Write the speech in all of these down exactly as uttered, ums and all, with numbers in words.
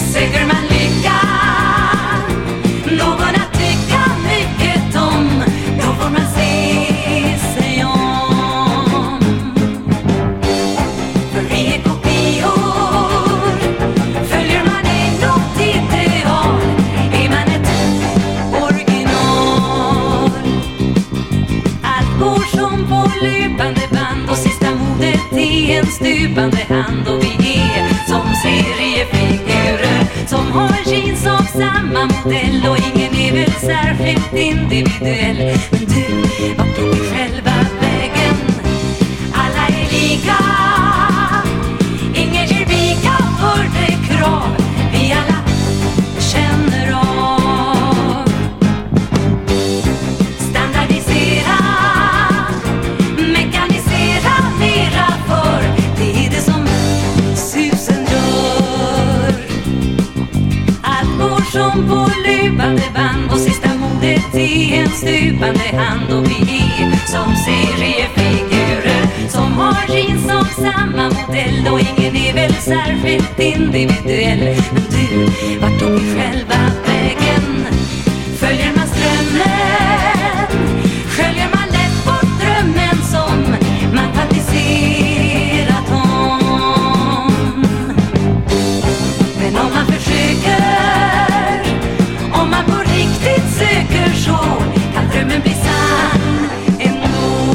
Söker man lycka, någon att tycka mycket om, då får man se sig om. För i en kopior följer man ej något ideal, är man ett original. Allt går som på löpande band och sista modet är en stupande hand. Och vi är som seriefigurer som har jeans av samma modell, och ingen är väl särskilt individuell. Men du, vart tog vi själva vägen? Alla är lika, ingen ger vika för det krav vi alla känner av. Standardisera, mekanisera mera, för det är det som susen gör. Allt går som på löpande band och sista modet är en stupande hand. Och vi är som seriefigurer som har jeans av samma modell, och ingen är väl särskilt individuell. Men du, vart tog vi själva vägen? Följer man strömmen, sköljer man lätt bort drömmen som man fantiserat om. Men om man försöker, om man på riktigt söker, så kan drömmen bli sann ändå.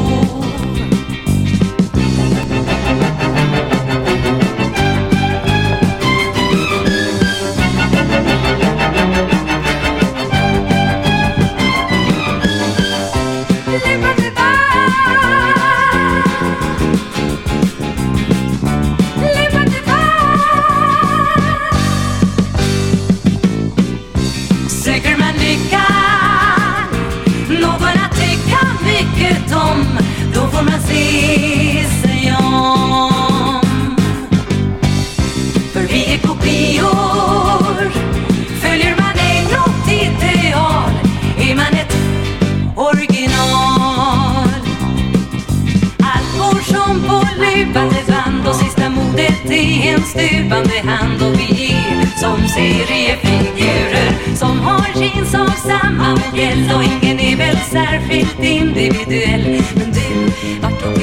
Söker man lycka, någon att tycka mycket om, då får man se sig om. För vi är kopior, följer man ej något ideal, är man ett original. Allt går som på löpande band och sista modet är en stupande hand. Och vi är som seriefigurer som har jeans av samma modell, och ingen är väl särskilt individuell. Men du, vart tog